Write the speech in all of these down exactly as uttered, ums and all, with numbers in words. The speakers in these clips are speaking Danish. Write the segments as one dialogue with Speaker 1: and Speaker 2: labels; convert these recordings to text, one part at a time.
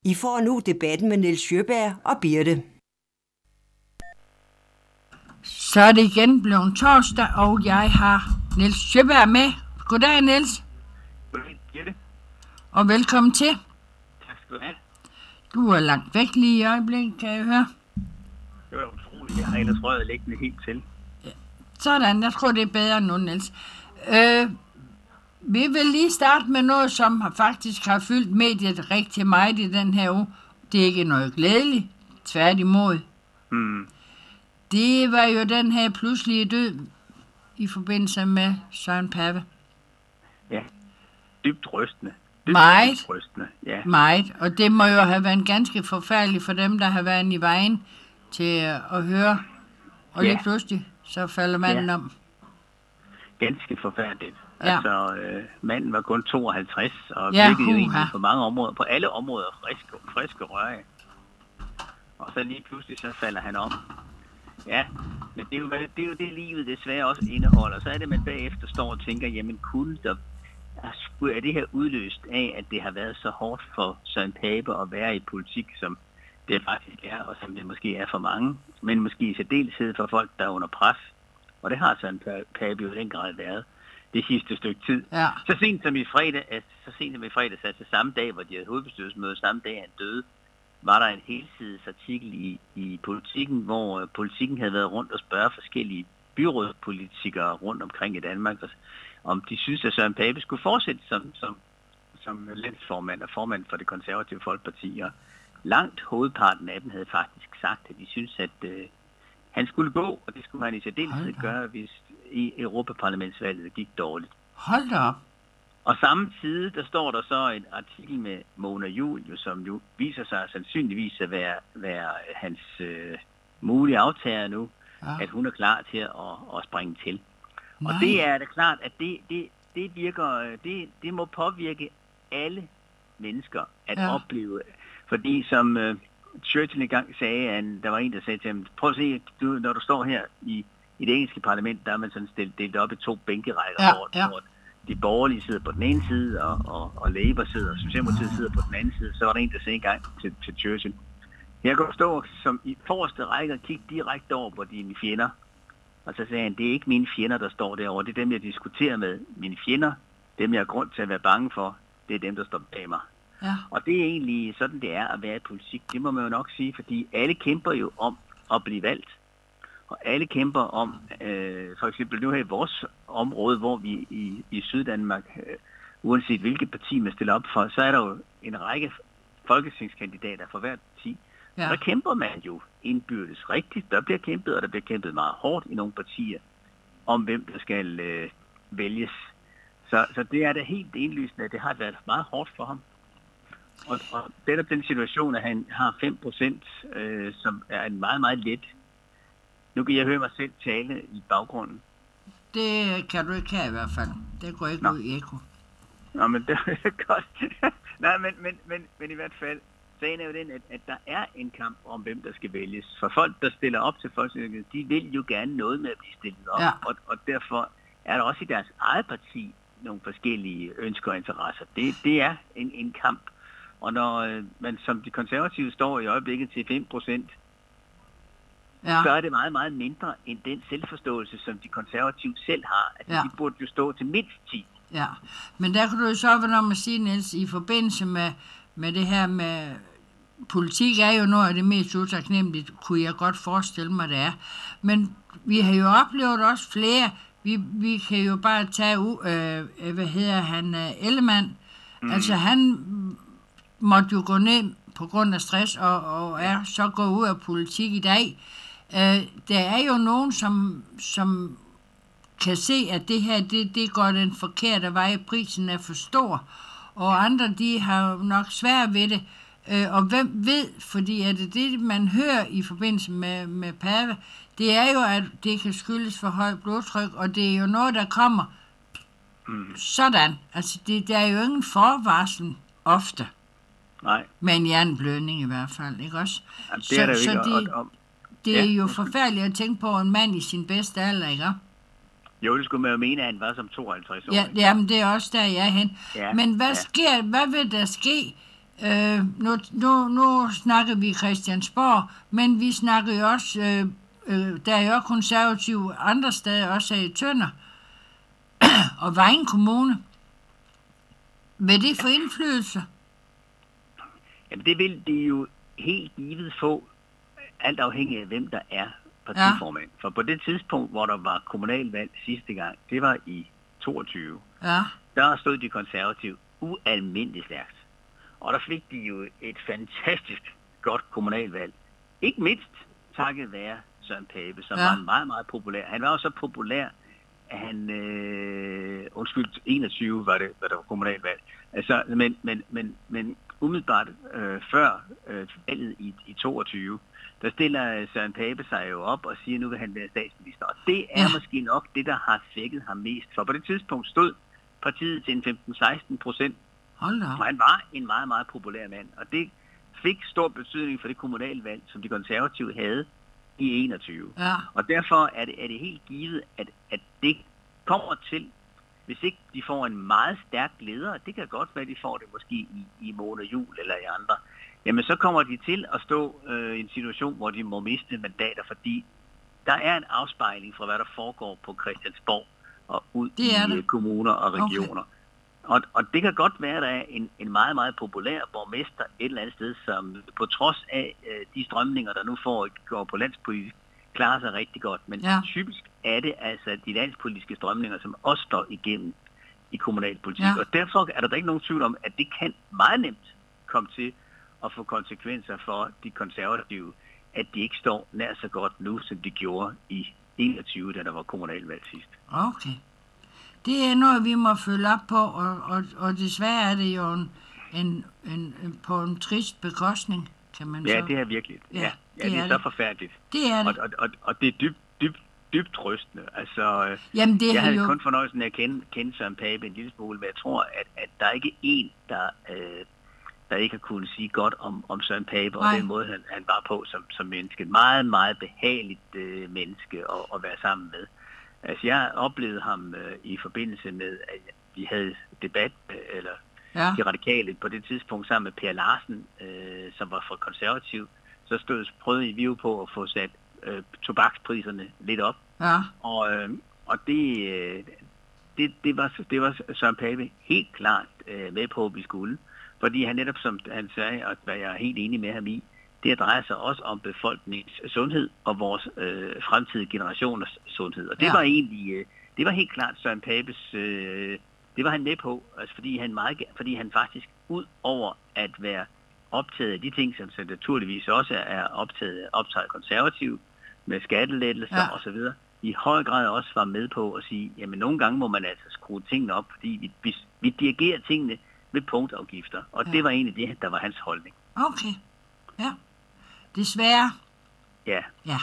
Speaker 1: I får nu debatten med Niels Sjøberg og Birte.
Speaker 2: Så er det igen blevet torsdag, og jeg har Niels Sjøberg med. Goddag, Niels.
Speaker 3: Goddag, Birte.
Speaker 2: Og velkommen til.
Speaker 3: Tak skal du have.
Speaker 2: Du er langt væk lige i øjeblikket, kan jeg høre.
Speaker 3: Det var utroligt. Jeg har ellers røget liggende helt til.
Speaker 2: Ja. Sådan, jeg tror, det er bedre nu, Niels. Øh, vi vil lige starte med noget, som har faktisk har fyldt mediet rigtig meget i den her uge. Det er ikke noget glædeligt, tværtimod.
Speaker 3: Hmm.
Speaker 2: Det var jo den her pludselige død i forbindelse med Søren Pape.
Speaker 3: Ja, dybt rystende. Dybt,
Speaker 2: Meget.
Speaker 3: Dybt rystende, ja.
Speaker 2: Meget, og det må jo have været ganske forfærdeligt for dem, der har været i vejen til at høre. Og
Speaker 3: Ja.
Speaker 2: lige pludselig, så falder manden
Speaker 3: Ja.
Speaker 2: om.
Speaker 3: Ganske forfærdeligt.
Speaker 2: Ja.
Speaker 3: Altså, øh, manden var kun tooghalvtreds, og
Speaker 2: Ja,
Speaker 3: virkede jo
Speaker 2: huha.
Speaker 3: egentlig på mange områder, på alle områder, friske, friske røre. Og så lige pludselig, så falder han om. Ja, men det er, jo, det er jo det, livet desværre også indeholder. Så er det, man bagefter står og tænker, jamen kunne der, er det her udløst af, at det har været så hårdt for Søren Pape at være i politik, som det faktisk er, og som det måske er for mange, men måske i særdeleshed for folk, der er under pres. Og det har Søren Pape jo i den grad været det sidste stykke tid.
Speaker 2: Ja.
Speaker 3: Så sent som i fredag, så sent som i fredag, altså samme dag, hvor de havde hovedbestyrelsesmøde, samme dag han døde, var der en helsides artikel i, i Politikken, hvor Politikken havde været rundt og spørge forskellige byrådspolitikere rundt omkring i Danmark, om de synes, at Søren Pape skulle fortsætte som, som, som landsformand og formand for det konservative Folkeparti. Og langt hovedparten af dem havde faktisk sagt, at de synes, at øh, han skulle gå, og det skulle han i særdeleshed gøre, hvis i Europaparlamentsvalget gik dårligt.
Speaker 2: Hold da op.
Speaker 3: Og samme side, der står der så en artikel med Mona Juul, jo, som jo viser sig sandsynligvis at være, være hans øh, mulige aftager nu, ja. At hun er klar til at, at springe til. Nej. Og det er da klart, at det, det, det virker, det, det må påvirke alle mennesker at ja. Opleve. Fordi som øh, Churchill engang sagde, at der var en, der sagde til ham, prøv at se, du, når du står her i, i det engelske parlament, der er man sådan delt, delt op i to bænkerækker,
Speaker 2: ja,
Speaker 3: hvor,
Speaker 2: ja.
Speaker 3: hvor de borgerlige sidder på den ene side, og, og, og Labour sidder, og Socialdemokratiet sidder på den anden side. Så var der en, der sagde engang til, til Churchill, jeg kan stå som i forreste række og kigge direkte over på dine fjender. Og så sagde han, det er ikke mine fjender, der står derovre. Det er dem, jeg diskuterer med. Mine fjender, dem jeg har grund til at være bange for, det er dem, der står bag mig.
Speaker 2: Ja.
Speaker 3: Og det er egentlig sådan, det er at være i politik. Det må man jo nok sige, fordi alle kæmper jo om at blive valgt. Og alle kæmper om, øh, for eksempel nu her i vores område, hvor vi i, i Syddanmark, øh, uanset hvilket parti man stiller op for, så er der jo en række folketingskandidater for hvert parti. Ja. Der kæmper man jo indbyrdes rigtigt. Der bliver kæmpet, og der bliver kæmpet meget hårdt i nogle partier, om hvem der skal øh, vælges. Så, så det er da helt indlysende, at det har været meget hårdt for ham. Og, og det er den situation, at han har fem procent, øh, som er en meget, meget let. Nu kan jeg høre mig selv tale i baggrunden.
Speaker 2: Det kan du ikke have i hvert fald. Det går ikke
Speaker 3: Nå.
Speaker 2: ud i ekko.
Speaker 3: Nå, men det er godt. Nej, men, men, men, men i hvert fald, sagen er jo den, at, at der er en kamp om, hvem der skal vælges. For folk, der stiller op til Folketinget, de vil jo gerne noget med at blive stillet op.
Speaker 2: Ja.
Speaker 3: Og, og derfor er der også i deres eget parti nogle forskellige ønsker og interesser. Det, det er en, en kamp. Og når øh, man som de konservative står i øjeblikket til fem procent, ja. Så er det meget, meget mindre end den selvforståelse, som de konservative selv har. Altså, ja. De burde jo stå til mindst ti.
Speaker 2: Ja, men der kan du jo så være om at sige, Niels, i forbindelse med, med det her med politik er jo noget af det mest utaknemmeligt, kunne jeg godt forestille mig, det er. Men vi har jo oplevet også flere. Vi, vi kan jo bare tage, øh, hvad hedder han, uh, Ellemann. Mm. Altså han måtte jo gå ned på grund af stress, og, og er så gået ud af politik i dag. Uh, der er jo nogen, som, som kan se, at det her, det, det går den forkerte vej, prisen er for stor, og andre, de har nok svært ved det. Uh, og hvem ved, fordi at det, det, man hører i forbindelse med, med Pape, det er jo, at det kan skyldes for højt blodtryk, og det er jo noget, der kommer mm. sådan. Altså, det, der er jo ingen forvarsel ofte.
Speaker 3: Nej.
Speaker 2: Med en hjerneblødning i hvert fald, ikke også?
Speaker 3: Ja, det er
Speaker 2: så,
Speaker 3: det jo
Speaker 2: så
Speaker 3: ikke.
Speaker 2: det,
Speaker 3: og, og,
Speaker 2: det er
Speaker 3: ja.
Speaker 2: jo forfærdeligt at tænke på en mand i sin bedste alder, ikke?
Speaker 3: Jo, det skulle man jo mene, at han var som tooghalvtreds år.
Speaker 2: Ja, jamen, det er også der, jeg er hen.
Speaker 3: Ja,
Speaker 2: Men hvad
Speaker 3: ja.
Speaker 2: sker, hvad vil der ske, Øh, nu, nu, nu snakker vi Christiansborg, men vi snakker jo også, øh, øh, der er jo konservative andre steder, også i Tønder og Vejen Kommune. Vil det få indflydelse?
Speaker 3: Jamen det vil de jo helt givet få, alt afhængig af hvem der er partiformand. Ja. For på det tidspunkt, hvor der var kommunalvalg sidste gang, det var i toogtyve,
Speaker 2: Ja.
Speaker 3: der stod de konservative ualmindeligt stærkt. Og der fik de jo et fantastisk godt kommunalvalg. Ikke mindst takket være Søren Pape, som ja. var meget, meget populær. Han var jo så populær, at han, øh, undskyld, enogtyve var det, var der var kommunalvalg. Altså, men, men, men, men umiddelbart øh, før øh, valget i, i toogtyve, der stiller Søren Pape sig jo op og siger, at nu vil han være statsminister. Og det er ja. måske nok det, der har svækket ham mest. For på det tidspunkt stod partiet til en femten til seksten procent.
Speaker 2: Hold da.
Speaker 3: Og han var en meget, meget populær mand. Og det fik stor betydning for det kommunalvalg, som de konservative havde i enogtyve.
Speaker 2: Ja.
Speaker 3: Og derfor er det, er det helt givet, at, at det kommer til, hvis ikke de får en meget stærk leder, det kan godt være, de får det måske i, i Mona Juul eller i andre, jamen så kommer de til at stå øh, i en situation, hvor de må miste mandater, fordi der er en afspejling fra, hvad der foregår på Christiansborg og ud i det. kommuner og regioner. Okay. Og, og det kan godt være, at der er en, en meget, meget populær borgmester et eller andet sted, som på trods af øh, de strømninger, der nu foregår på landspolitik, klarer sig rigtig godt. Men ja. typisk er det altså de landspolitiske strømninger, som også står igennem i kommunalpolitik. Ja. Og derfor er der da ikke nogen tvivl om, at det kan meget nemt komme til at få konsekvenser for de konservative, at de ikke står nær så godt nu, som de gjorde i enogtyve, da der var kommunalvalg sidst.
Speaker 2: Okay. Det er noget, vi må følge op på, og, og, og desværre er det jo en, en, en, en, på en trist bekostning, kan man
Speaker 3: ja,
Speaker 2: så...
Speaker 3: det er virkelig. Ja, ja, det, det er, er så
Speaker 2: det.
Speaker 3: forfærdeligt.
Speaker 2: Det er det.
Speaker 3: Og, og, og, og det er dybt, dybt, dybt trøstende. Altså,
Speaker 2: Jamen, det
Speaker 3: jeg havde
Speaker 2: jo...
Speaker 3: kun fornøjelsen af at kende, kende Søren Pape en lille smule, men jeg tror, at, at der er ikke en, der, øh, der ikke har kunnet sige godt om, om Søren Pape, og den måde, han, han var på som, som menneske. Et meget, meget behageligt øh, menneske at, at være sammen med. Altså, jeg oplevede ham øh, i forbindelse med, at vi havde debat, øh, eller ja. de radikale på det tidspunkt, sammen med Per Larsen, øh, som var fra konservativ. Så stod prøvede vi jo på at få sat øh, tobakspriserne lidt op.
Speaker 2: Ja.
Speaker 3: Og, øh, og det, øh, det, det, var, det var Søren Pape helt klart øh, med på, at vi skulle. Fordi han netop, som han sagde, og hvad jeg er helt enig med ham i, det drejer sig også om befolkningens sundhed og vores øh, fremtidige generationers sundhed. Og det ja. var egentlig, øh, det var helt klart Søren Papes, øh, det var han med på, altså fordi han meget, fordi han faktisk ud over at være optaget af de ting, som så naturligvis også er optaget, optaget konservativ med skattelettelser ja. og så videre, i høj grad også var med på at sige, jamen nogle gange må man altså skrue tingene op, fordi vi, vi, vi dirigerer tingene med punktafgifter. Og ja. det var egentlig det, der var hans holdning.
Speaker 2: Okay, ja. Desværre.
Speaker 3: Ja.
Speaker 2: Ja.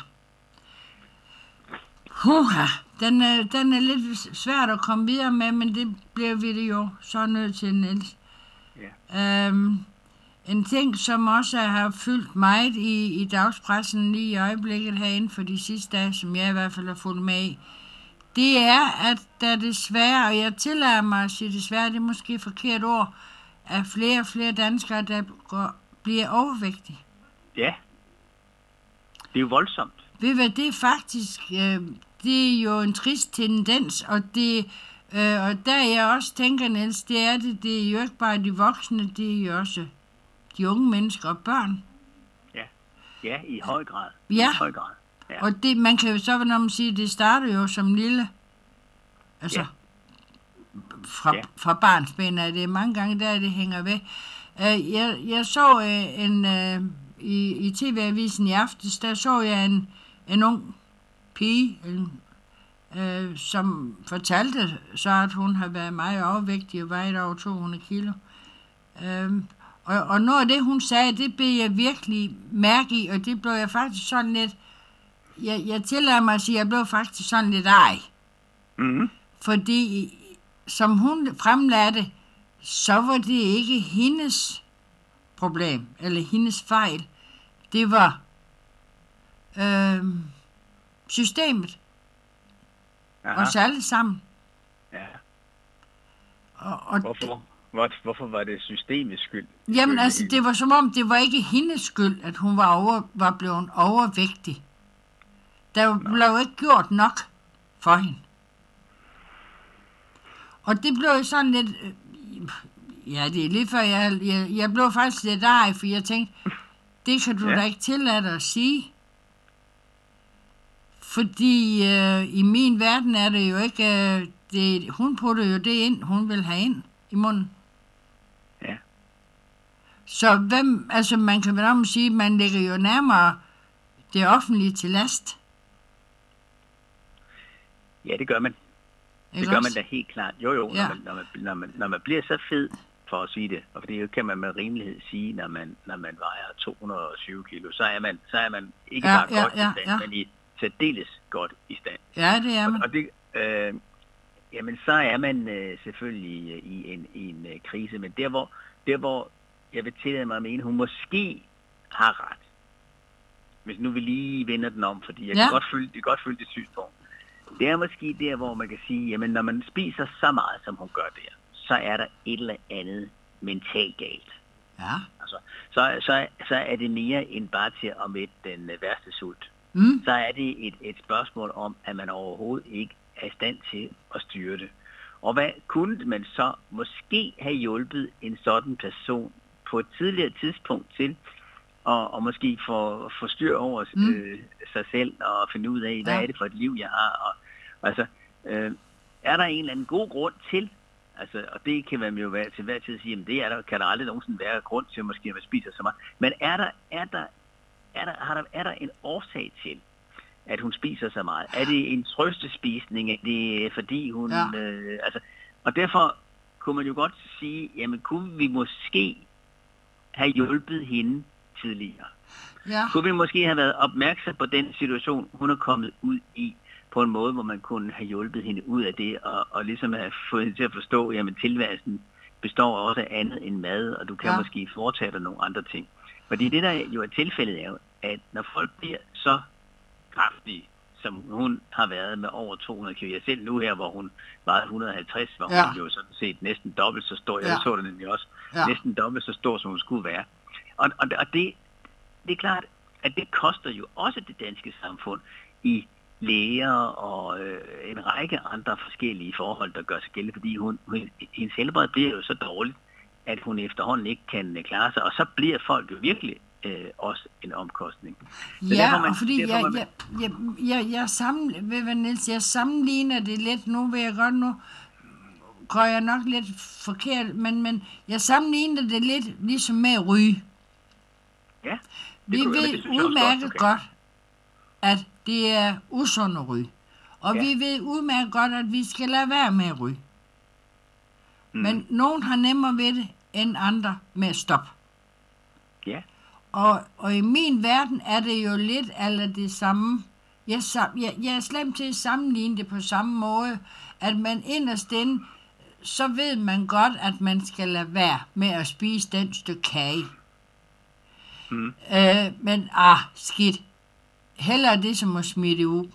Speaker 2: Huha, den, er, den er lidt svært at komme videre med, men det bliver vi det jo så nødt til, Niels. Ja. Øhm, en ting, som også har fyldt meget i, i dagspressen lige i øjeblikket herinde for de sidste dage, som jeg i hvert fald har fulgt med i, det er, at der desværre, og jeg tillader mig at sige desværre, det er måske et forkert ord, at flere og flere danskere, der går, bliver overvægtige.
Speaker 3: Ja. Det er jo voldsomt.
Speaker 2: Ved hvad, det er faktisk, øh, det er jo en trist tendens, og det, øh, og der jeg også tænker, Niels, det er det, det er jo ikke bare de voksne, det er jo også de unge mennesker og børn.
Speaker 3: Ja, ja, i høj grad.
Speaker 2: Ja,
Speaker 3: I høj grad. Ja.
Speaker 2: Og det, man kan jo så, når man siger, det starter jo som lille, altså, ja. fra, ja. fra barnsben af det, mange gange der, det hænger ved. Uh, jeg, jeg så uh, en... Uh, I, i T V-avisen i aftes, der så jeg en, en ung pige, en, øh, som fortalte så, at hun har været meget overvægtig og vejet over to hundrede kilo. Øhm, og, og noget af det, hun sagde, det blev jeg virkelig mærke i, og det blev jeg faktisk sådan lidt, jeg, jeg tillader mig at sige, jeg blev faktisk sådan lidt ej.
Speaker 3: Mm-hmm.
Speaker 2: Fordi, som hun fremlagde det, så var det ikke hendes problem, eller hendes fejl. Det var øh, systemet.
Speaker 3: Aha.
Speaker 2: Os alle sammen.
Speaker 3: Ja.
Speaker 2: Og, og
Speaker 3: Hvorfor? Hvor, hvorfor var det systemets skyld?
Speaker 2: Jamen altså, det var som om, det var ikke hendes skyld, at hun var, over, var blevet overvægtig. Der blev jo ikke gjort nok for hende. Og det blev jo sådan lidt... Ja, det er lige før, jeg, jeg, jeg blev faktisk lidt ej, for jeg tænkte, det kan du ja. da ikke tillade dig at sige. Fordi øh, i min verden er det jo ikke... Øh, det, hun putter jo det ind, hun vil have ind i munden.
Speaker 3: Ja.
Speaker 2: Så hvem... Altså, man kan vel om sige, man lægger jo nærmere det offentlige til last.
Speaker 3: Ja, det gør man.
Speaker 2: Ikke
Speaker 3: det gør
Speaker 2: også?
Speaker 3: man da helt klart. Jo, jo,
Speaker 2: Ja.
Speaker 3: når, man, når, man, når, man, når man bliver så fed, for at sige det, og det kan man med rimelighed sige, når man, når man vejer to hundrede og tyve kilo, så er man, så er man ikke
Speaker 2: Ja,
Speaker 3: bare
Speaker 2: ja,
Speaker 3: godt
Speaker 2: ja,
Speaker 3: i stand,
Speaker 2: ja.
Speaker 3: men i særdeles godt i stand.
Speaker 2: Ja, det er man.
Speaker 3: Og, og det, øh, jamen, så er man øh, selvfølgelig øh, i en, i en øh, krise, men der hvor, der hvor jeg vil tillade mig at mene, hun måske har ret. Hvis nu vi lige vender den om, fordi jeg
Speaker 2: Ja.
Speaker 3: kan godt følge, jeg kan godt følge det synspunkt. Det er måske der, hvor man kan sige, jamen når man spiser så meget, som hun gør der, så er der et eller andet mentalt galt.
Speaker 2: Ja.
Speaker 3: Altså, så, så, så er det mere end bare til at mætte den øh, værste sult.
Speaker 2: Mm.
Speaker 3: Så er det et, et spørgsmål om, at man overhovedet ikke er i stand til at styre det. Og hvad kunne man så måske have hjulpet en sådan person på et tidligere tidspunkt til og, og måske få, få styr over
Speaker 2: Mm.
Speaker 3: øh, sig selv og finde ud af, hvad
Speaker 2: Ja.
Speaker 3: er det for et liv, jeg har. Og, altså, øh, er der en eller anden god grund til, altså, og det kan man jo være til hver tid sige, at det er der, kan der aldrig nogensinde være grund til, måske at man spiser så meget. Men er der, er der, er der, har der, er der en årsag til, at hun spiser så meget? Er det en trøstespisning? Er det fordi hun...
Speaker 2: Ja.
Speaker 3: Øh, altså, og derfor kunne man jo godt sige, jamen kunne vi måske have hjulpet hende tidligere?
Speaker 2: Ja.
Speaker 3: Kunne vi måske have været opmærksom på den situation, hun er kommet ud i, på en måde, hvor man kunne have hjulpet hende ud af det, og, og ligesom have fået hende til at forstå, jamen tilværelsen består også af andet end mad, og du kan
Speaker 2: Ja.
Speaker 3: ja. måske foretage dig nogle andre ting. Fordi det, der jo er tilfældet, er jo, at når folk bliver så kraftige, som hun har været med over to hundrede kilo, jeg selv nu her, hvor hun vejede et hundrede og halvtreds, hvor
Speaker 2: Ja.
Speaker 3: hun jo sådan set næsten dobbelt så stor, jeg
Speaker 2: Ja.
Speaker 3: så det nemlig også,
Speaker 2: Ja.
Speaker 3: næsten dobbelt så stor, som hun skulle være. Og, og, og det, det er klart, at det koster jo også det danske samfund i læger og øh, en række andre forskellige forhold, der gør sig gældende, fordi hun, hun, hendes helbred bliver jo så dårligt, at hun efterhånden ikke kan øh, klare sig, og så bliver folk jo virkelig øh, også en omkostning. Så
Speaker 2: Ja,
Speaker 3: derfor man-
Speaker 2: og fordi
Speaker 3: derfor
Speaker 2: jeg,
Speaker 3: man-
Speaker 2: jeg, jeg, jeg, jeg, sammen, ved hvad, Niels, jeg sammenligner det lidt, nu vil jeg godt, nu går jeg nok lidt forkert, men, men jeg sammenligner det lidt ligesom med at ryge.
Speaker 3: Ja, det
Speaker 2: Vi
Speaker 3: kunne- men
Speaker 2: ved
Speaker 3: det synes jeg også
Speaker 2: udmærket
Speaker 3: godt, du
Speaker 2: godt,
Speaker 3: kan.
Speaker 2: at det er usundt at ryge. Og
Speaker 3: Ja.
Speaker 2: vi ved udmærket godt, at vi skal lade være med at ryge.
Speaker 3: Mm.
Speaker 2: Men nogen har nemmere ved det, end andre med at stoppe.
Speaker 3: Ja,
Speaker 2: Og, og i min verden er det jo lidt eller det samme. Jeg, sam- jeg, jeg er slemt til at sammenligne det på samme måde, at man inderst inde, så ved man godt, at man skal lade være med at spise den stykke kage.
Speaker 3: Mm.
Speaker 2: Øh, men ah, skidt. Hellere det som at smide det ud.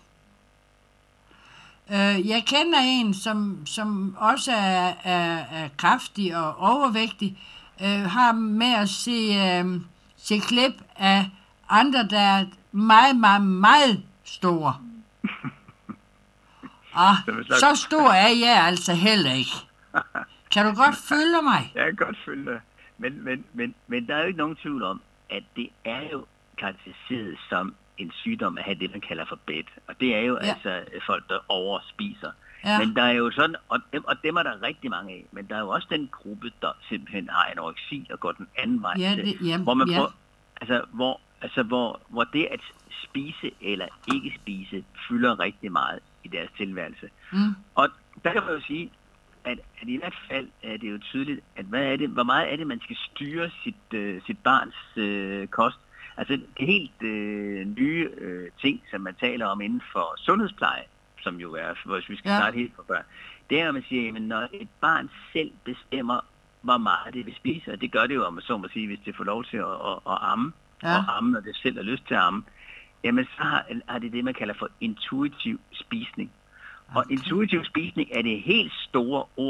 Speaker 2: Øh, jeg kender en, som, som også er, er, er kraftig og overvægtig, øh, har med at se, øh, se klip af andre, der er meget, meget, meget store. Ah,
Speaker 3: Som en slags-
Speaker 2: så stor er jeg altså heller ikke. Kan du godt følge mig?
Speaker 3: jeg kan godt følge dig. Men, men, men, men der er jo ikke nogen tvivl om, at det er jo karakteriseret som en sygdom at have det, man kalder for bed. Og det er jo
Speaker 2: Ja.
Speaker 3: ja. altså folk, der overspiser.
Speaker 2: Ja.
Speaker 3: Ja. Men der er jo sådan, og dem, og dem er der rigtig mange af, men der er jo også den gruppe, der simpelthen har anoreksi og går den anden vej.
Speaker 2: Ja,
Speaker 3: til,
Speaker 2: det- ja,
Speaker 3: hvor man
Speaker 2: ja.
Speaker 3: prøver, altså, hvor, altså hvor, hvor det at spise eller ikke spise fylder rigtig meget i deres tilværelse.
Speaker 2: Mm.
Speaker 3: Og der kan man jo sige, at, at i hvert fald er det jo tydeligt, at hvad er det, hvor meget er det, man skal styre sit, øh, sit barns øh, kost. Altså det helt øh, nye øh, ting, som man taler om inden for sundhedspleje, som jo er, hvis vi skal
Speaker 2: Ja.
Speaker 3: ja. starte helt fra børn, det er, at man siger, at når et barn selv bestemmer, hvor meget det vil spise, og det gør det jo, om man så må sige, hvis det får lov til at, at, at amme,
Speaker 2: Ja.
Speaker 3: ja. og amme, når det selv har lyst til at amme, jamen så har, har det det, man kalder for intuitiv spisning. Og
Speaker 2: Okay.
Speaker 3: intuitiv spisning er det helt store ord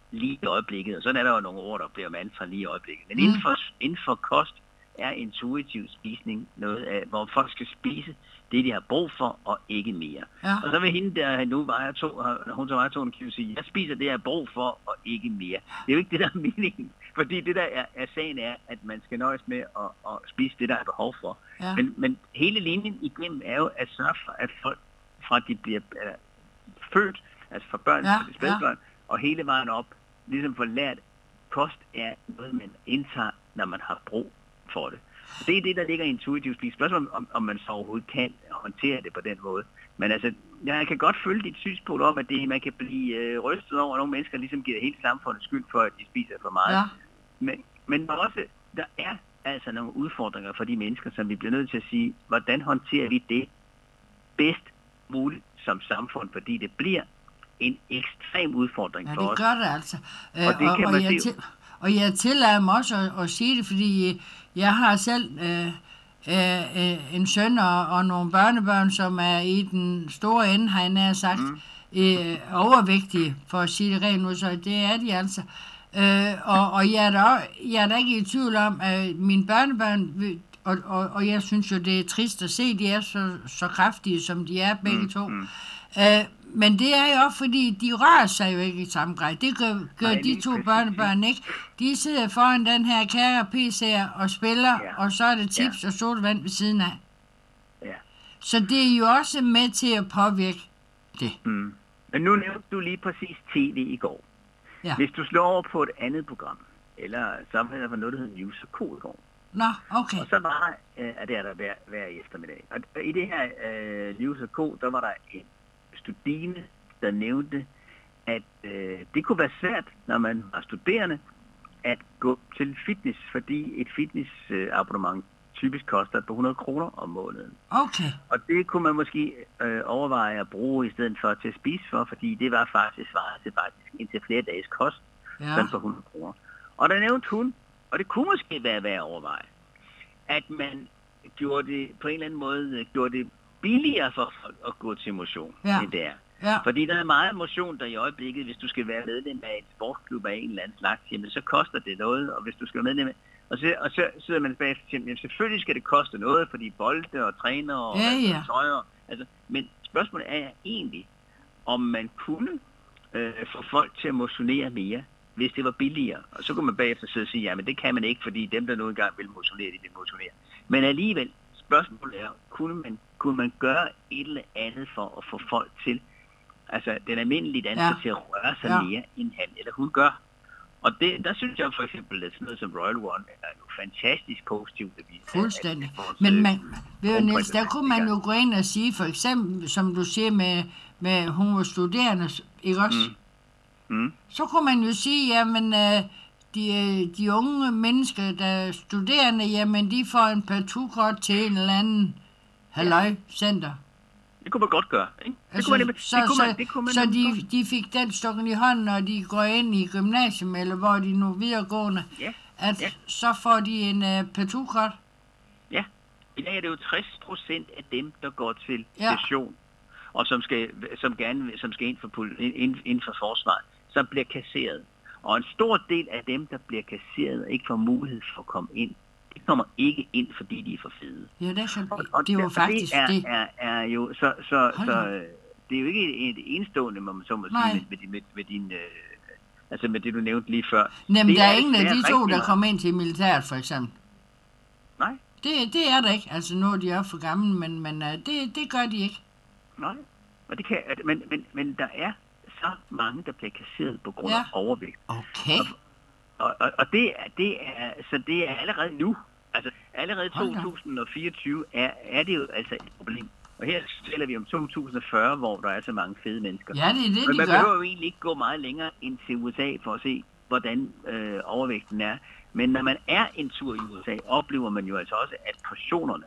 Speaker 3: lige i øjeblikket, og sådan er der jo nogle ord, der bliver mantra lige i øjeblikket. Men
Speaker 2: Mm.
Speaker 3: inden, for, inden for kost er intuitiv spisning noget af, hvor folk skal spise det, de har brug for, og ikke mere.
Speaker 2: Ja.
Speaker 3: Og så vil hende, der nu vejer to, hun så vejer to hundrede kilo, sige, jeg spiser det, jeg har brug for, og ikke mere. Det er jo ikke det, der er meningen. Fordi det, der er, er sagen, er, at man skal nøjes med at, at spise det, der er behov for.
Speaker 2: Ja.
Speaker 3: Men, men hele linjen igennem er jo at sørge for, at folk, fra de bliver uh, født, altså fra børn
Speaker 2: Ja,
Speaker 3: til spædbørn, ja. og hele vejen op, ligesom får lært, kost er noget, man indtager, når man har brug for det. Det er det, der ligger i intuitiv spis. Spørgsmålet om, om man så overhovedet kan håndtere det på den måde. Men altså, jeg kan godt følge dit synspunkt om, at det, man kan blive øh, rystet over, at nogle mennesker ligesom giver hele samfundet skyld for, at de spiser for meget.
Speaker 2: Ja.
Speaker 3: Men, men også, der er altså nogle udfordringer for de mennesker, som vi bliver nødt til at sige, hvordan håndterer vi det bedst muligt som samfund, fordi det bliver en ekstrem udfordring
Speaker 2: Ja,
Speaker 3: for
Speaker 2: det
Speaker 3: os.
Speaker 2: gør det altså. Øh,
Speaker 3: Og det
Speaker 2: og,
Speaker 3: kan
Speaker 2: og,
Speaker 3: man
Speaker 2: jeg
Speaker 3: se-
Speaker 2: til, og jeg tillader mig også at, at sige det, fordi jeg har selv øh, øh, øh, en søn og, og nogle børnebørn, som er i den store ende, har jeg nær sagt, mm. øh, overvægtige, for at sige det rent ud, så det er de altså. Øh, og, og jeg er, da, jeg er da ikke i tvivl om, at mine børnebørn, vil- og, og, og jeg synes jo, det er trist at se, de er så, så kraftige, som de er begge to.
Speaker 3: mm.
Speaker 2: Øh, men det er jo også, fordi de rører sig jo ikke i samme grad. Det gør, gør
Speaker 3: Nej,
Speaker 2: de
Speaker 3: lige
Speaker 2: to
Speaker 3: præcis.
Speaker 2: børnebørn ikke. De sidder foran den her kære P C'er og spiller,
Speaker 3: Ja.
Speaker 2: og så er det chips ja. og sodavand ved siden af.
Speaker 3: Ja.
Speaker 2: Så det er jo også med til at påvirke det.
Speaker 3: Mm. Men nu nævnte du lige præcis tv i går.
Speaker 2: Ja.
Speaker 3: Hvis du slår over på et andet program, eller så var der noget, der hed News og Co. i går.
Speaker 2: Nå, okay.
Speaker 3: Og så var der, øh, at det er der hver, hver eftermiddag. Og i det her øh, News og Co., der var der en studine, der nævnte, at øh, det kunne være svært, når man var studerende, at gå til fitness, fordi et fitnessabonnement typisk koster på hundrede kroner om måneden.
Speaker 2: Okay.
Speaker 3: Og det kunne man måske øh, overveje at bruge i stedet for til at spise for, fordi det var faktisk svaret til faktisk indtil flere dages kost,
Speaker 2: Ja.
Speaker 3: sådan for hundrede kroner. Og der nævnte hun, og det kunne måske være værd at overveje, at man gjorde det på en eller anden måde, gjorde det billigere for folk at gå til motion,
Speaker 2: Ja.
Speaker 3: end det er.
Speaker 2: Ja.
Speaker 3: Fordi der er meget motion der i øjeblikket, hvis du skal være medlem af et sportsklub af en eller anden slags, jamen så koster det noget, og hvis du skal være medlem af, og så, og så sidder man bagefter og siger, jamen selvfølgelig skal det koste noget, fordi bolde og træner og
Speaker 2: Ja,
Speaker 3: altså,
Speaker 2: ja.
Speaker 3: tøjer, altså, men spørgsmålet er egentlig, om man kunne øh, få folk til at motionere mere, hvis det var billigere. Og så kunne man bagefter sidde og sige, jamen det kan man ikke, fordi dem, der nu engang vil motionere, de vil motionere. Men alligevel, spørgsmålet er, kunne man, kunne man gøre et eller andet for at få folk til, altså den almindelige dansker,
Speaker 2: Ja.
Speaker 3: til at røre sig
Speaker 2: Ja.
Speaker 3: mere, end han eller hun gør. Og det, der synes jeg for eksempel, at sådan noget som Royal One er jo fantastisk positivt. At vi,
Speaker 2: Fuldstændig.
Speaker 3: at vores,
Speaker 2: Men
Speaker 3: øh,
Speaker 2: man, ved du,
Speaker 3: kronprins
Speaker 2: Niels, der
Speaker 3: er
Speaker 2: kunne
Speaker 3: i
Speaker 2: man
Speaker 3: gang.
Speaker 2: jo gå ind og sige, for eksempel, som du siger med, med hun var studerende, ikke også?
Speaker 3: Mm. Mm.
Speaker 2: Så kunne man jo sige, jamen, øh, de, øh, de unge mennesker, der er studerende, jamen, de får en partout-kort til en eller anden halløj-center.
Speaker 3: Det kunne man godt gøre, ikke? Det
Speaker 2: Altså,
Speaker 3: kunne man, nemlig-
Speaker 2: så
Speaker 3: det kunne
Speaker 2: så,
Speaker 3: man, det kunne man
Speaker 2: så
Speaker 3: nemlig
Speaker 2: de,
Speaker 3: godt.
Speaker 2: de fik den stukken i hånden, når de går ind i gymnasium, eller hvor de nu videregående,
Speaker 3: Ja,
Speaker 2: at
Speaker 3: ja.
Speaker 2: så får de en uh, partout-kort.
Speaker 3: ja. I dag er det jo tres procent af dem, der går til
Speaker 2: Ja.
Speaker 3: session, og som skal, som gerne, som skal ind for, pol- ind, ind for forsvaret, som bliver kasseret. Og en stor del af dem, der bliver kasseret og ikke får mulighed for at komme ind, de kommer ikke ind, fordi de er for fede.
Speaker 2: Ja, det, er så,
Speaker 3: Og, og
Speaker 2: det var
Speaker 3: og
Speaker 2: faktisk
Speaker 3: det. Er,
Speaker 2: det.
Speaker 3: Er, er jo, så, så,
Speaker 2: Hold
Speaker 3: så
Speaker 2: da.
Speaker 3: øh, det er jo ikke et, et enestående, må man så må
Speaker 2: Nej.
Speaker 3: sige, med, med, med, med din, øh, altså med det, du nævnte lige før.
Speaker 2: Jamen,
Speaker 3: Det
Speaker 2: der er
Speaker 3: er
Speaker 2: ingen af
Speaker 3: desværre
Speaker 2: de to,
Speaker 3: rigtig
Speaker 2: der
Speaker 3: meget.
Speaker 2: kommer ind til militæret, for eksempel.
Speaker 3: Nej,
Speaker 2: Det, det er der ikke. Altså, nu er de også for gamle, men, men uh, det, det gør de ikke.
Speaker 3: nej. Og det kan, at- men, men, men der er så mange, der bliver kasseret på grund af
Speaker 2: Ja.
Speaker 3: overvægt.
Speaker 2: Okay.
Speaker 3: Og, og, og det, er, det er, så det er allerede nu. Altså allerede i
Speaker 2: Hold da.
Speaker 3: to tusind og fireogtyve er, er det jo altså et problem. Og her taler vi om to tusind og fyrre, hvor der er så mange fede mennesker.
Speaker 2: Ja, det er det,
Speaker 3: Men
Speaker 2: de
Speaker 3: man
Speaker 2: gør.
Speaker 3: behøver jo egentlig ikke gå meget længere end til U S A for at se, hvordan øh, overvægten er. Men når man er en tur i U S A, oplever man jo altså også, at portionerne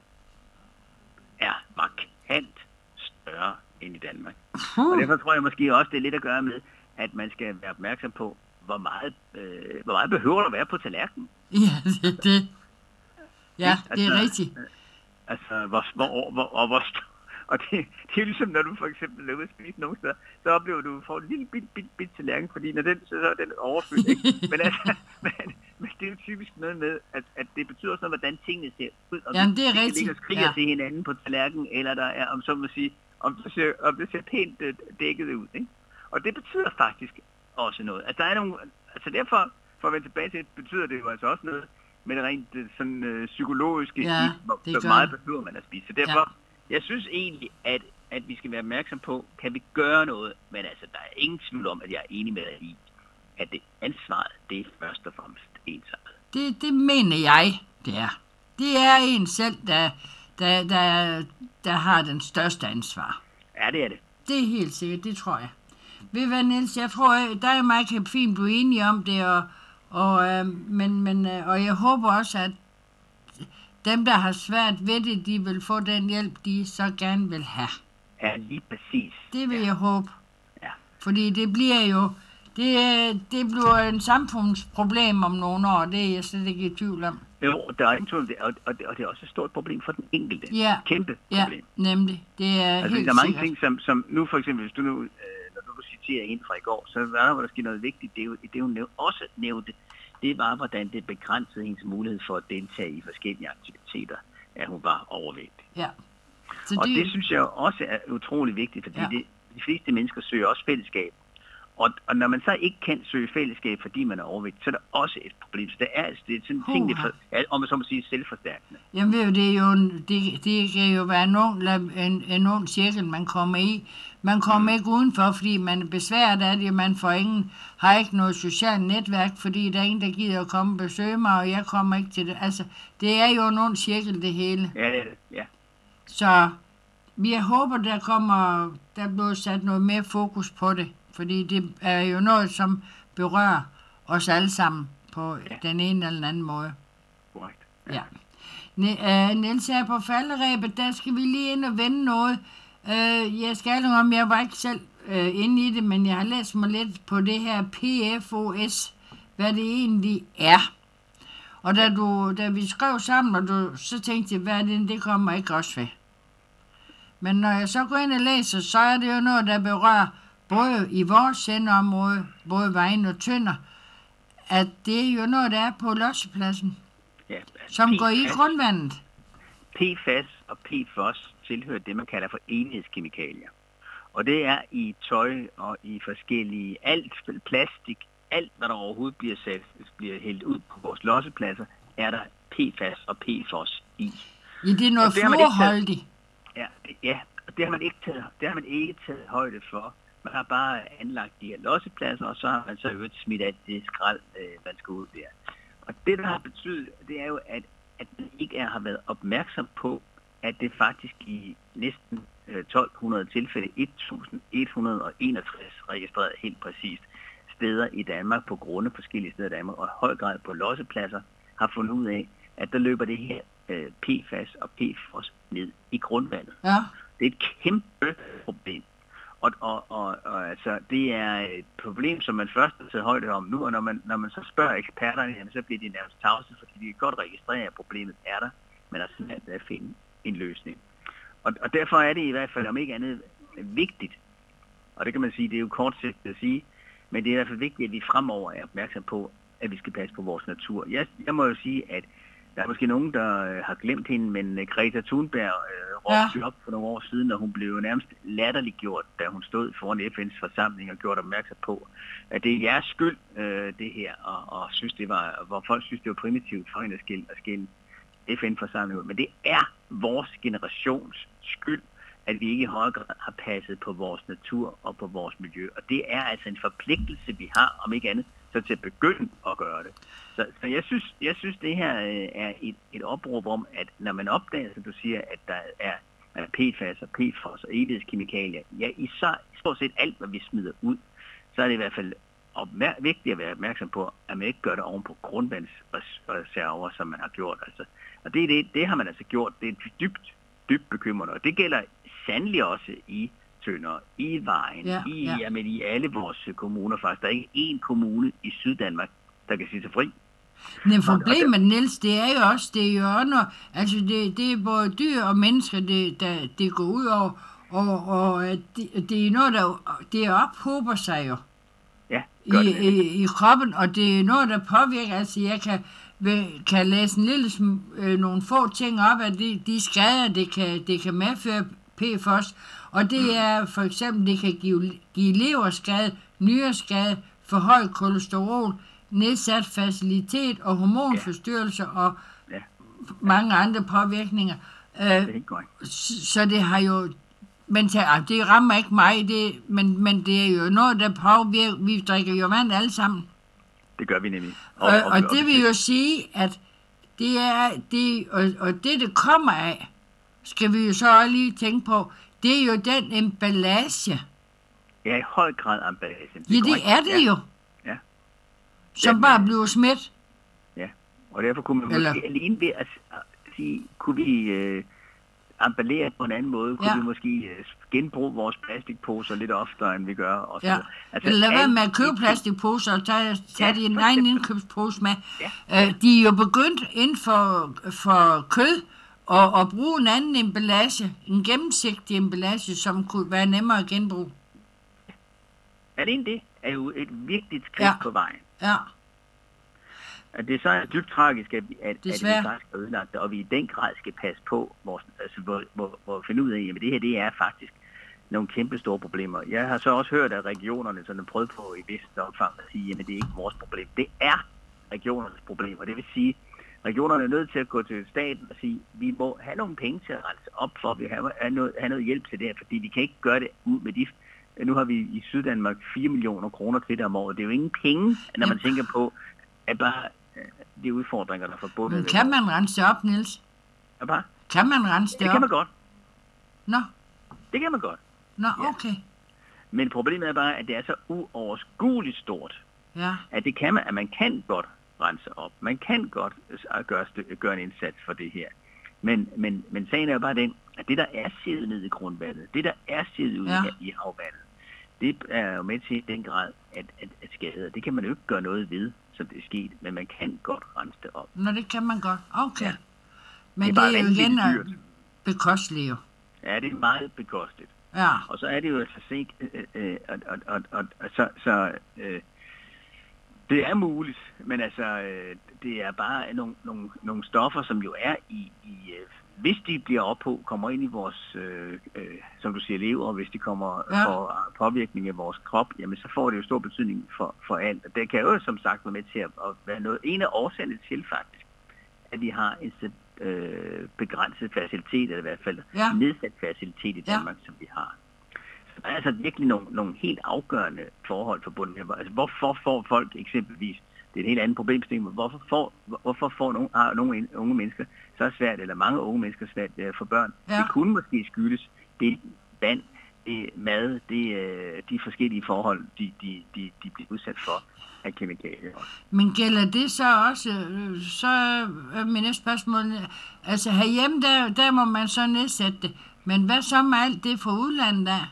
Speaker 3: er markant større end i Danmark. Og derfor tror jeg måske også, det er lidt at gøre med, at man skal være opmærksom på, hvor meget, øh, hvor meget behøver der at være på tallerkenen.
Speaker 2: Ja, det er det. Ja, det er
Speaker 3: Altså,
Speaker 2: rigtigt.
Speaker 3: Altså, hvor, hvor, hvor, og hvor, st- Og det, det er ligesom, når du for eksempel er ude at spise nogle steder, så oplever du, at du får en lille bit, bit, bit tallerken, fordi når den, så er den overfyldt, ikke? Men, altså, men, men det er jo typisk noget med, at, at det betyder også noget, hvordan tingene ser ud. Om
Speaker 2: Jamen, det er
Speaker 3: de
Speaker 2: rigtigt.
Speaker 3: ligger og skriger
Speaker 2: Ja.
Speaker 3: til hinanden på tallerkenen, eller der er, om så må sige, om det ser, om det ser pænt øh, dækket ud, ikke? Og det betyder faktisk også noget. Altså, der er nogle, altså derfor, for at vende tilbage til, betyder det jo altså også noget med det rent øh, sådan øh, psykologiske,
Speaker 2: Ja,
Speaker 3: i, hvor
Speaker 2: det
Speaker 3: så
Speaker 2: gør
Speaker 3: meget
Speaker 2: det.
Speaker 3: behøver man at spise. Så derfor, ja. Jeg synes egentlig, at, at vi skal være opmærksom på, kan vi gøre noget, men altså, der er ingen tvivl om, at jeg er enig med dig i, at det ansvaret, det er først og fremmest ens eget.
Speaker 2: Det, det mener jeg, det er. Det er en selv, der, der, der, der har den største ansvar.
Speaker 3: Ja, det er det.
Speaker 2: Det er helt sikkert, det tror jeg. Ved du hvad, Niels, jeg tror, der og mig kan fint blive enige om det, og, og, øh, men, men, øh, og jeg håber også, at dem, der har svært ved det, de vil få den hjælp, de så gerne vil have.
Speaker 3: Ja, lige præcis.
Speaker 2: Det vil
Speaker 3: ja.
Speaker 2: jeg håbe.
Speaker 3: Ja.
Speaker 2: Fordi det bliver jo, det, det bliver en samfundsproblem om nogle år, det er jeg slet ikke i tvivl om.
Speaker 3: Jo, der er ingen tvivl om det, og, og, det, og det er også et stort problem for den enkelte.
Speaker 2: Ja,
Speaker 3: Kæmpe
Speaker 2: ja,
Speaker 3: problem.
Speaker 2: nemlig. Det er
Speaker 3: Altså,
Speaker 2: helt
Speaker 3: der er mange
Speaker 2: sikkert.
Speaker 3: ting, som, som nu for eksempel, hvis du nu, øh, når du citerer hende fra i går, så var der måske noget vigtigt, det, det hun næv- også nævnte, det var, hvordan det begrænsede hendes mulighed for at deltage i forskellige aktiviteter, at hun var overvægtig.
Speaker 2: Ja. Så
Speaker 3: Og
Speaker 2: det,
Speaker 3: det synes jeg også er utrolig vigtigt, fordi
Speaker 2: Ja.
Speaker 3: det, de fleste mennesker søger også fællesskab. Og, og når man så ikke kan søge fællesskab, fordi man er overvægtig, så er der også et problem. Så der er, altså, det er sådan ting, det er, for, ja, om man så må sige, selvforstærkende.
Speaker 2: Jamen ved du, det er jo en, det, det kan jo være en, ung, en, en ond cirkel, man kommer i. Man kommer mm. ikke udenfor, fordi man er besværet af det, man får ingen, har ikke noget socialt netværk, fordi der er ingen, der gider at komme og besøge mig, og jeg kommer ikke til det. Altså, det er jo en ond cirkel, det hele.
Speaker 3: Ja, det er det. Ja.
Speaker 2: Så vi håber, der kommer, der bliver sat noget mere fokus på det, fordi det er jo noget, som berører os alle sammen på
Speaker 3: Ja.
Speaker 2: den ene eller den anden måde.
Speaker 3: Korrekt.
Speaker 2: Ja. Ne- øh, Niels er på falderæbet, der skal vi lige ind og vende noget. Øh, jeg skal om, jeg var ikke selv øh, inde i det, men jeg har læst mig lidt på det her P F O S, hvad det egentlig er. Og da, du, da vi skrev sammen, og du, så tænkte jeg, hvad er det, det kommer ikke også ved. Men når jeg så går ind og læser, så er det jo noget, der berører både i vores sendeområde, både Vejen og Tønder, at det er jo noget, der er på lossepladsen,
Speaker 3: Ja.
Speaker 2: som
Speaker 3: P F A S,
Speaker 2: går i grundvandet.
Speaker 3: P F A S og P F O S tilhører det, man kalder for enhedskemikalier. Og det er i tøj og i forskellige, alt plastik, alt hvad der overhovedet bliver sat, bliver hældt ud på vores lossepladser, er der P F A S og P F O S i.
Speaker 2: Ja, det er noget
Speaker 3: Og det har man ikke taget-
Speaker 2: fluorholdigt.
Speaker 3: Ja, det, ja, og det har man ikke taget, det har man ikke taget højde for. Man har bare anlagt de her lossepladser, og så har man så øvrigt smidt alt det skrald, øh, man skal ud der. Og det, der har betydet, det er jo, at, at man ikke er, har været opmærksom på, at det faktisk i næsten øh, tolv hundrede tilfælde, et tusind et hundrede og enogtres registreret helt præcist steder i Danmark, på grunde forskellige steder i Danmark, og i høj grad på lossepladser, har fundet ud af, at der løber det her øh, P F A S og P F O S ned i grundvandet.
Speaker 2: Ja,
Speaker 3: Det er et kæmpe problem. Og, og, og, og altså, det er et problem, som man først har taget højde om nu, og når man, når man så spørger eksperterne, jamen, så bliver de nærmest tavse, fordi de kan godt registrere, at problemet er der, men er svært at finde en løsning. Og, og derfor er det i hvert fald, om ikke andet, vigtigt, og det kan man sige, det er jo kortsigtet at sige, men det er i hvert fald vigtigt, at vi fremover er opmærksom på, at vi skal passe på vores natur. Jeg, jeg må jo sige, at der er måske nogen, der øh, har glemt hende, men øh, Greta Thunberg øh, råbte
Speaker 2: Ja.
Speaker 3: op for nogle år siden, og hun blev nærmest latterliggjort, da hun stod foran F N's forsamling og gjorde opmærksom på, at det er jeres skyld, øh, det her, og, og synes, det var, hvor folk synes, det var primitivt for hende at skille, at skille F N-forsamling ud. Men det er vores generations skyld, at vi ikke i højere grad har passet på vores natur og på vores miljø. Og det er altså en forpligtelse, vi har, om ikke andet, så til at begynde at gøre det. Så, så jeg synes, jeg synes, det her øh, er et, et opråb om, at når man opdager, som du siger, at der er, er P F A S og P F O S og evighedskemikalier, ja, i så, stort set alt, hvad vi smider ud, så er det i hvert fald opmær- vigtigt at være opmærksom på, at man ikke gør det oven på grundvandsreserver, som man har gjort. Altså. Og det, det, det har man altså gjort. Det er dybt, dybt bekymrende. Og det gælder sandelig også i Tønder, i Vejen,
Speaker 2: Ja,
Speaker 3: i,
Speaker 2: ja.
Speaker 3: jamen, i alle vores kommuner faktisk. Der er ikke én kommune i Syddanmark, der kan sige sig fri.
Speaker 2: Men problemet, Niels, det er jo også, det er jo også noget, altså det, det er både dyr og mennesker, det, der, det går ud over, og, og det, det er noget, der det ophober sig jo
Speaker 3: Ja,
Speaker 2: i,
Speaker 3: gør det.
Speaker 2: i, i kroppen, og det er noget, der påvirker, altså jeg kan, kan læse en lille, øh, nogle få ting op, at de, de skader, det kan, det kan medføre P F O S, og det er for eksempel, det kan give, give leverskade, nyreskade, for højt kolesterol, nedsat facilitet og hormonforstyrrelser og
Speaker 3: Ja.
Speaker 2: mange andre påvirkninger.
Speaker 3: Det er ikke godt.
Speaker 2: Så det har jo, men det rammer ikke mig, det, men, men det er jo noget, der påvirker, vi drikker jo vand alle sammen.
Speaker 3: Det gør vi nemlig.
Speaker 2: Og, og, og det vil jo sige, at det er, det, og, og det, det kommer af, skal vi jo så også lige tænke på, det er jo den emballage.
Speaker 3: Ja, i høj grad emballage.
Speaker 2: Ja, det er det jo.
Speaker 3: Ja.
Speaker 2: Som
Speaker 3: Ja,
Speaker 2: bare
Speaker 3: men-
Speaker 2: bliver smidt.
Speaker 3: Ja, og derfor kunne man
Speaker 2: Eller-
Speaker 3: måske alene ved at sige, kunne vi øh, emballere på en anden måde, kunne
Speaker 2: Ja.
Speaker 3: vi måske øh, genbruge vores plastikposer lidt oftere, end vi gør. Og så
Speaker 2: Ja.
Speaker 3: videre.
Speaker 2: Altså, Lad være
Speaker 3: alt-
Speaker 2: med at købe plastikposer og tage, tage
Speaker 3: Ja,
Speaker 2: din
Speaker 3: for
Speaker 2: egen
Speaker 3: eksempel.
Speaker 2: indkøbspose med.
Speaker 3: Ja.
Speaker 2: Øh, de er jo begyndt inden for, for kød at, at bruge en anden emballage, en gennemsigtig emballage, som kunne være nemmere at genbruge.
Speaker 3: Alene det er jo et vigtigt skridt
Speaker 2: Ja.
Speaker 3: på vejen.
Speaker 2: Ja,
Speaker 3: At det så er dybt tragisk, at, vi- at, at vi
Speaker 2: Desværre.
Speaker 3: faktisk er ødelagt, og vi i den grad skal passe på, vores, altså, hvor, hvor, hvor finde ud af, at det her det er faktisk nogle kæmpe store problemer. Jeg har så også hørt, at regionerne sådan prøvet på i vist omfang at sige, at det er ikke vores problem. Det er regionernes problem, og det vil sige, at regionerne er nødt til at gå til staten og sige, at vi må have nogle penge til at rense op for, at vi har have noget, have noget hjælp til det her, fordi vi kan ikke gøre det ud med de. Nu har vi i Syddanmark fire millioner kroner til det om året. Det er jo ingen penge, når man tænker på, at bare øh, de udfordringer, der er forbundet
Speaker 2: men
Speaker 3: med
Speaker 2: kan
Speaker 3: det.
Speaker 2: man rense det op, Niels?
Speaker 3: Ja, bare.
Speaker 2: Kan man rense
Speaker 3: Det
Speaker 2: det
Speaker 3: kan
Speaker 2: op?
Speaker 3: man godt.
Speaker 2: Nå,
Speaker 3: Det kan man godt.
Speaker 2: nå,
Speaker 3: Ja.
Speaker 2: okay.
Speaker 3: Men problemet er bare, at det er så uoverskueligt stort,
Speaker 2: Ja,
Speaker 3: at det kan man, at man kan godt rense op. Man kan godt øh, gøre, st- gøre en indsats for det her. Men, men, men sagen er jo bare den, at det, der er sivet ned i grundvandet, det, der er sivet ud
Speaker 2: Ja.
Speaker 3: ja. i havvandet, det er jo med til i den grad at, at, at skade. Det kan man jo ikke gøre noget ved, som det er sket, men man kan godt rense det op.
Speaker 2: nå, det kan man godt. Okay.
Speaker 3: Ja.
Speaker 2: Men
Speaker 3: Det
Speaker 2: det
Speaker 3: er
Speaker 2: er,
Speaker 3: bare
Speaker 2: jo
Speaker 3: vanvittigt
Speaker 2: igen
Speaker 3: dyrt.
Speaker 2: at bekosteligt jo.
Speaker 3: Ja, det er meget bekostet.
Speaker 2: Ja,
Speaker 3: Og så er det jo altså se, øh, øh, og, og, og, og, og så, så øh, det er muligt, men altså øh, det er bare nogle, nogle, nogle stoffer, som jo er i, i øh, hvis de bliver op på, kommer ind i vores, øh, øh, som du siger, lever, og hvis de kommer
Speaker 2: Ja.
Speaker 3: for påvirkning af vores krop, jamen så får det jo stor betydning for, for alt. Og det kan jo som sagt være med til at, at være noget, en af årsagerne til faktisk, at vi har en så, øh, begrænset facilitet, eller i hvert fald
Speaker 2: Ja.
Speaker 3: nedsat facilitet i
Speaker 2: Ja.
Speaker 3: Danmark, som vi har. Så der er altså virkelig nogle, nogle helt afgørende forhold forbundet med. Altså, hvorfor får folk eksempelvis, det er et helt andet problemstilling, men hvorfor får, hvorfor får nogle, har nogle unge mennesker så svært, eller mange unge mennesker svært ved at få børn?
Speaker 2: Ja.
Speaker 3: Det kunne måske skyldes det vand, det mad, det, øh, de forskellige forhold, de, de, de, de bliver udsat for af kemikalier.
Speaker 2: men gælder det så også, øh, så er min næste spørgsmål, altså herhjemme, der, der må man så nedsætte det, men hvad så med alt det fra udlandet af?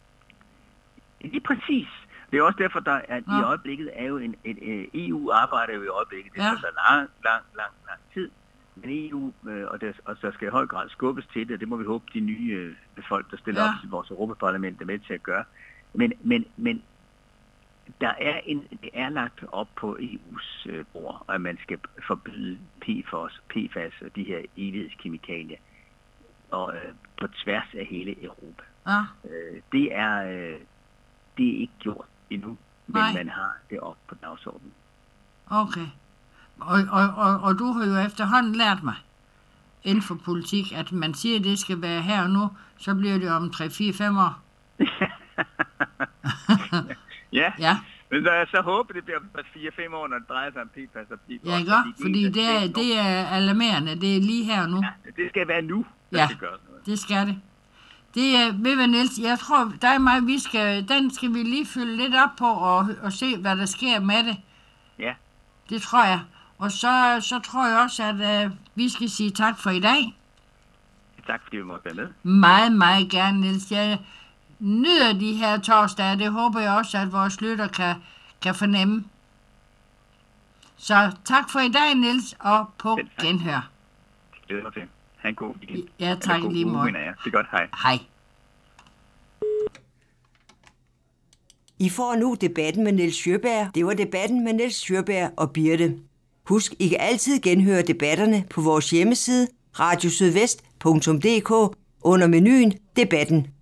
Speaker 3: Lige præcis. Det er også derfor, der er,
Speaker 2: Nå.
Speaker 3: i øjeblikket er jo en, et, et, E U arbejder jo i øjeblikket. Det
Speaker 2: Ja.
Speaker 3: er så lang, lang, lang, lang tid. Men E U, øh, og, der, og der skal i høj grad skubbes til det, og det må vi håbe, de nye øh, folk, der stiller
Speaker 2: Ja.
Speaker 3: op til vores Europaparlament, er med til at gøre. Men, men, men der er en, det er lagt op på E U's øh, bord, at man skal forbyde P F O S, P F A S og de her evighedskemikalier og, øh, på tværs af hele Europa.
Speaker 2: Ja,
Speaker 3: Øh, det er øh, det er ikke gjort endnu, men
Speaker 2: Nej.
Speaker 3: man har det op på dagsordenen.
Speaker 2: okay. Og, og, og, og du har jo efterhånden lært mig inden for politik, at man siger, at det skal være her og nu, så bliver det om tre, fire, fem år.
Speaker 3: Ja,
Speaker 2: Ja,
Speaker 3: men så, så håber det bliver om fire fem år, når det drejer sig om P F A S og P F O S.
Speaker 2: ja ikke også? Fordi det er, det er alarmerende, det er lige her og nu.
Speaker 3: Ja, det skal være nu, der
Speaker 2: Ja.
Speaker 3: skal gøres noget.
Speaker 2: Det skal det. Det er, ved hvad Niels, jeg tror, dig og mig, vi skal, den skal vi lige fylde lidt op på og, og se, hvad der sker med det.
Speaker 3: Ja,
Speaker 2: Det tror jeg. Og så, så tror jeg også, at uh, vi skal sige tak for i dag.
Speaker 3: tak fordi vi måtte være med.
Speaker 2: Meget, meget gerne, Niels. Jeg nyder de her torsdage, det håber jeg også, at vores lytter kan, kan fornemme. Så tak for i dag, Niels, og på
Speaker 3: Selv tak.
Speaker 2: genhør.
Speaker 3: Det glæder mig til. Ha' en god weekend.
Speaker 2: Ja, tak
Speaker 3: Eller god
Speaker 2: lige
Speaker 3: uge,
Speaker 2: måde.
Speaker 3: mener jeg. Det er godt. Hej.
Speaker 2: Hej.
Speaker 1: I får nu debatten med Nils Sjøberg. Det var debatten med Nils Sjøberg og Birte. Husk, I kan altid genhøre debatterne på vores hjemmeside radiosydvest punktum d k under menuen Debatten.